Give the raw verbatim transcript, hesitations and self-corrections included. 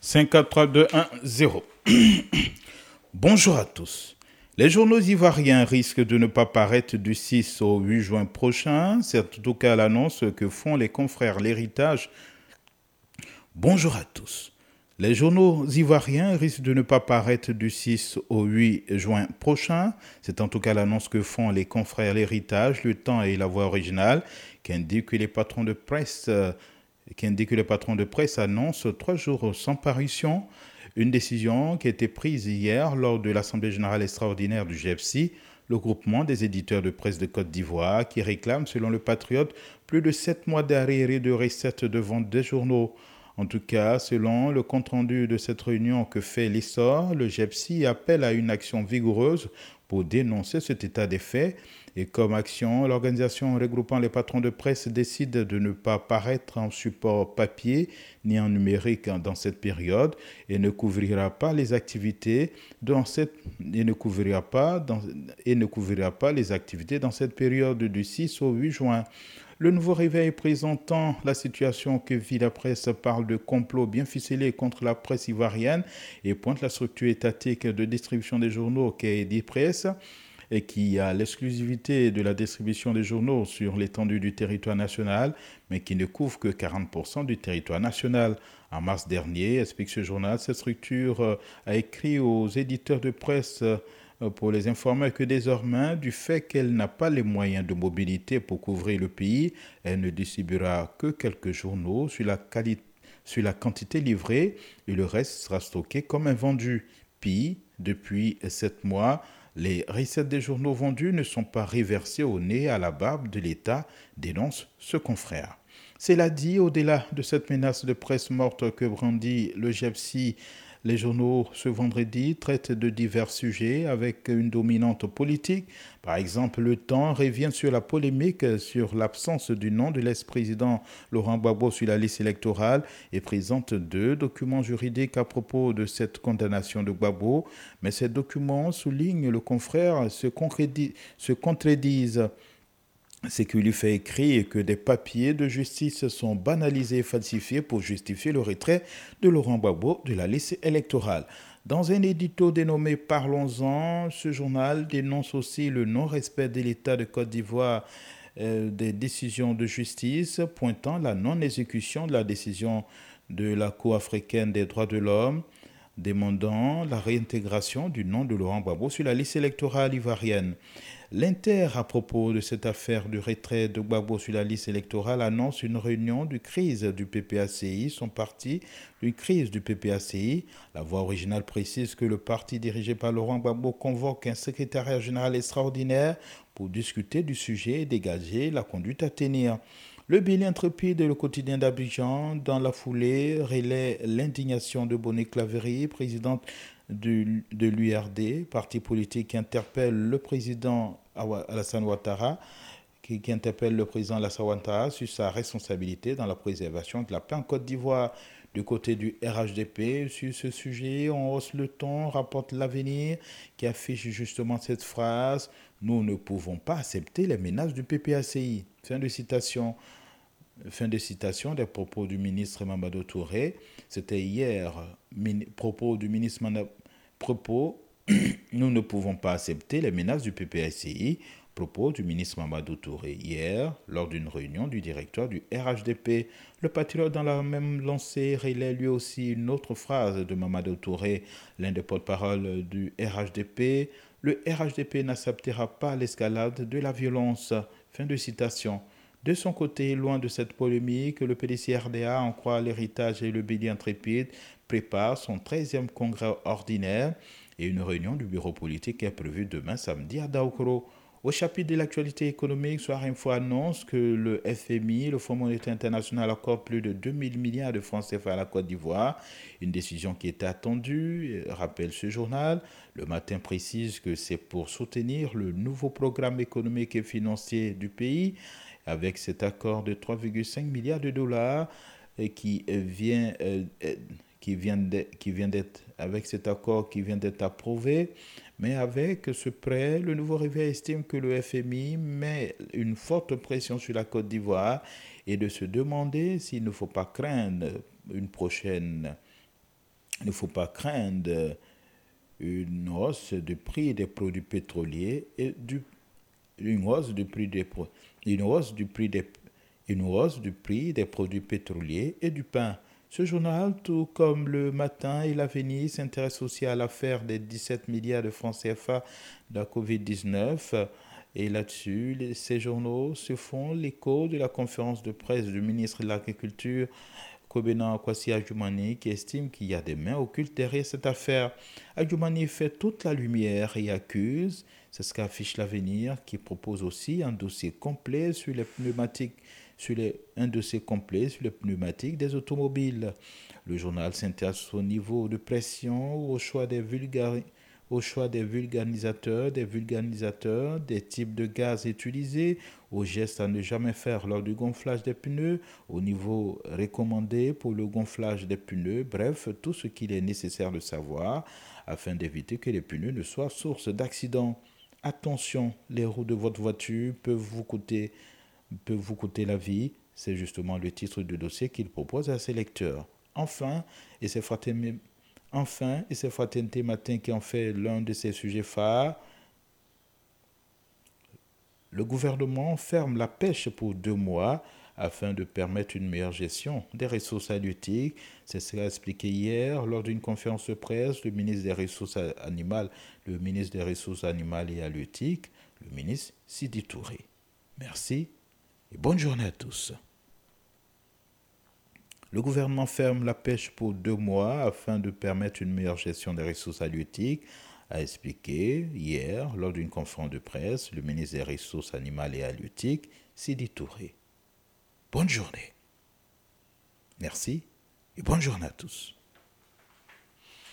cinq, quatre, trois, deux, un, zéro. Bonjour à tous. Les journaux ivoiriens risquent de ne pas paraître du six au huit juin prochain. C'est en tout cas l'annonce que font les confrères L'Héritage. Bonjour à tous. Les journaux ivoiriens risquent de ne pas paraître du six au huit juin prochain. C'est en tout cas l'annonce que font les confrères L'Héritage, Le Temps et La Voix originale, qui indiquent que les patrons de presse, euh, qui indiquent que les patrons de presse annoncent trois jours sans parution. Une décision qui a été prise hier lors de l'Assemblée générale extraordinaire du G F C, le groupement des éditeurs de presse de Côte d'Ivoire, qui réclame, selon le Patriote, plus de sept mois d'arriérés de recettes de vente des journaux. En tout cas, selon le compte-rendu de cette réunion que fait l'I S O R, le G F C appelle à une action vigoureuse pour dénoncer cet état des faits. Et comme action, l'organisation regroupant les patrons de presse décide de ne pas paraître en support papier ni en numérique dans cette période et ne couvrira pas les activités dans cette et ne couvrira pas dans, et ne couvrira pas les activités dans cette période du six au huit juin. Le Nouveau Réveil, présentant la situation que vit la presse, parle de complot bien ficelé contre la presse ivoirienne et pointe la structure étatique de distribution des journaux qu'est Eddy Presse, et qui a l'exclusivité de la distribution des journaux sur l'étendue du territoire national, mais qui ne couvre que quarante pour cent du territoire national. En mars dernier, explique ce journal, cette structure a écrit aux éditeurs de presse pour les informer que désormais, du fait qu'elle n'a pas les moyens de mobilité pour couvrir le pays, elle ne distribuera que quelques journaux sur la, quali- sur la quantité livrée et le reste sera stocké comme invendu. Puis, depuis sept mois, les recettes des journaux vendus ne sont pas reversées au nez à la barbe de l'État, dénonce ce confrère. Cela dit, au-delà de cette menace de presse morte que brandit le G F C, les journaux ce vendredi traitent de divers sujets avec une dominante politique. Par exemple, Le Temps revient sur la polémique sur l'absence du nom de l'ex-président Laurent Gbagbo sur la liste électorale et présente deux documents juridiques à propos de cette condamnation de Gbagbo. Mais ces documents, souligne le confrère, se, se contredisent. C'est qu'il lui fait écrire que des papiers de justice sont banalisés et falsifiés pour justifier le retrait de Laurent Gbagbo de la liste électorale. Dans un édito dénommé Parlons-en, ce journal dénonce aussi le non-respect de l'État de Côte d'Ivoire euh, des décisions de justice, pointant la non-exécution de la décision de la Cour africaine des droits de l'homme, demandant la réintégration du nom de Laurent Gbagbo sur la liste électorale ivoirienne. L'Inter, à propos de cette affaire du retrait de Gbagbo sur la liste électorale, annonce une réunion de crise du P P A C I, son parti, une crise du P P A C I. La voix originale précise que le parti dirigé par Laurent Gbagbo convoque un secrétariat général extraordinaire pour discuter du sujet et dégager la conduite à tenir. Le bilan intrépide et le quotidien d'Abidjan, dans la foulée, relaie l'indignation de Bonnet Claverie, présidente de, de l'U R D, parti politique qui interpelle le président Alassane Ouattara, qui, qui interpelle le président Alassane Ouattara sur sa responsabilité dans la préservation de la paix en Côte d'Ivoire. Du côté du R H D P, sur ce sujet, on hausse le ton, rapporte l'Avenir, qui affiche justement cette phrase « Nous ne pouvons pas accepter les menaces du P P A C I ». Fin de citation. Fin de citation des propos du ministre Mamadou Touré. C'était hier, min, propos du ministre Mamadou propos nous ne pouvons pas accepter les menaces du P P A C I. Propos du ministre Mamadou Touré hier, lors d'une réunion du directeur du R H D P. Le Patriote, dans la même lancée, relaie lui aussi une autre phrase de Mamadou Touré, l'un des porte-parole du R H D P. Le R H D P n'acceptera pas l'escalade de la violence. Fin de citation. De son côté, loin de cette polémique, le P D C R D A, en croit l'Héritage et le Bélier Intrépide, prépare son treizième congrès ordinaire et une réunion du bureau politique est prévue demain samedi à Daoukro. Au chapitre de l'actualité économique, Soir Info annonce que le F M I, le Fonds monétaire international, accorde plus de deux mille milliards de francs C F A à la Côte d'Ivoire. Une décision qui était attendue, rappelle ce journal. Le Matin précise que c'est pour soutenir le nouveau programme économique et financier du pays, avec cet accord de trois virgule cinq milliards de dollars qui vient, euh, qui vient, de, qui vient d'être, avec cet accord qui vient d'être approuvé. Mais avec ce prêt, le Nouveau Réveil estime que le F M I met une forte pression sur la Côte d'Ivoire et de se demander s'il ne faut pas craindre une prochaine il ne faut pas craindre une hausse du prix des produits pétroliers et du, une hausse du prix des pro- une hausse du prix des une hausse du prix des produits pétroliers et du pain. Ce journal, tout comme Le Matin et l'Avenir, s'intéresse aussi à l'affaire des dix-sept milliards de francs C F A de la covid dix-neuf. Et là-dessus, les- ces journaux se font l'écho de la conférence de presse du ministre de l'Agriculture, Kobena Kwasi Adjumani, qui estime qu'il y a des mains occultes derrière cette affaire. Adjumani fait toute la lumière et accuse, c'est ce qu'affiche l'Avenir, qui propose aussi un dossier complet sur les pneumatiques, sur les, un dossier complet sur les pneumatiques des automobiles. Le journal s'intéresse au niveau de pression, au choix des vulgari- au choix des vulgarisateurs, des vulgarisateurs, des types de gaz utilisés, aux gestes à ne jamais faire lors du gonflage des pneus, au niveau recommandé pour le gonflage des pneus, bref, tout ce qu'il est nécessaire de savoir afin d'éviter que les pneus ne soient source d'accidents. Attention, les roues de votre voiture peuvent vous coûter, peuvent vous coûter la vie. C'est justement le titre du dossier qu'il propose à ses lecteurs. Enfin, et c'est fraternité, enfin, et c'est Fraternité Matin qui en fait l'un de ses sujets phares, le gouvernement ferme la pêche pour deux mois afin de permettre une meilleure gestion des ressources halieutiques. C'est ce qu'a expliqué hier lors d'une conférence de presse le ministre des Ressources animales, le ministre des Ressources animales et halieutiques, le ministre Sidi Touré. Merci et bonne journée à tous. Le gouvernement ferme la pêche pour deux mois afin de permettre une meilleure gestion des ressources halieutiques, a expliqué hier, lors d'une conférence de presse, le ministre des Ressources animales et halieutiques, Sidi Touré. Bonne journée. Merci et bonne journée à tous.